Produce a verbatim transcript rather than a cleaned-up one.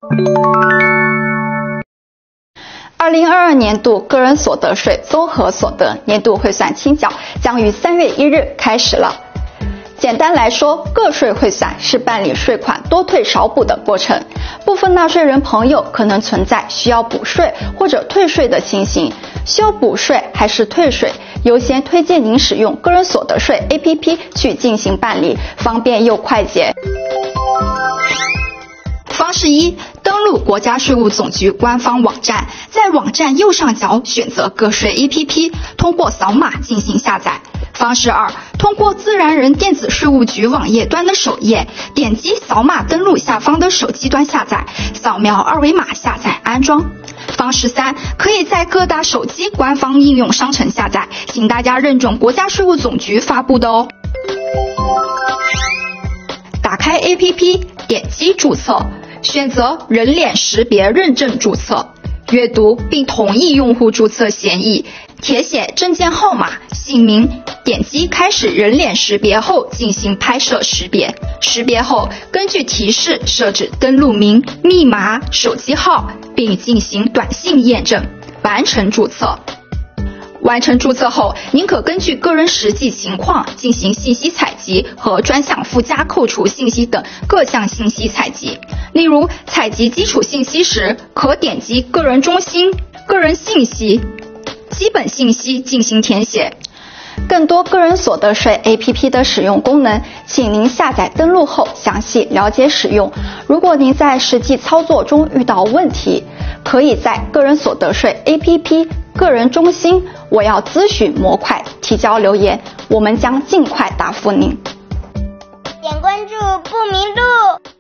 二零二二年度个人所得税综合所得年度汇算清缴将于三月一日开始了。简单来说，个税汇算是办理税款多退少补的过程。部分纳税人朋友可能存在需要补税或者退税的情形，需要补税还是退税，优先推荐您使用个人所得税 A P P 去进行办理，方便又快捷。方式一，登录国家税务总局官方网站，在网站右上角选择个税 A P P， 通过扫码进行下载。方式二，通过自然人电子税务局网页端的首页，点击扫码登录下方的手机端下载，扫描二维码下载安装。方式三，可以在各大手机官方应用商城下载，请大家认准国家税务总局发布的哦。打开 A P P， 点击注册，选择人脸识别认证注册，阅读并同意用户注册协议，填写证件号码、姓名，点击开始人脸识别后进行拍摄识别。识别后，根据提示设置登录名、密码、手机号，并进行短信验证，完成注册。完成注册后，您可根据个人实际情况进行信息采集和专项附加扣除信息等各项信息采集。例如，采集基础信息时，可点击个人中心、个人信息、基本信息进行填写。更多个人所得税 A P P 的使用功能，请您下载登录后详细了解使用。如果您在实际操作中遇到问题，可以在个人所得税 A P P 个人中心我要咨询模块提交留言，我们将尽快答复您。 点关注不迷路。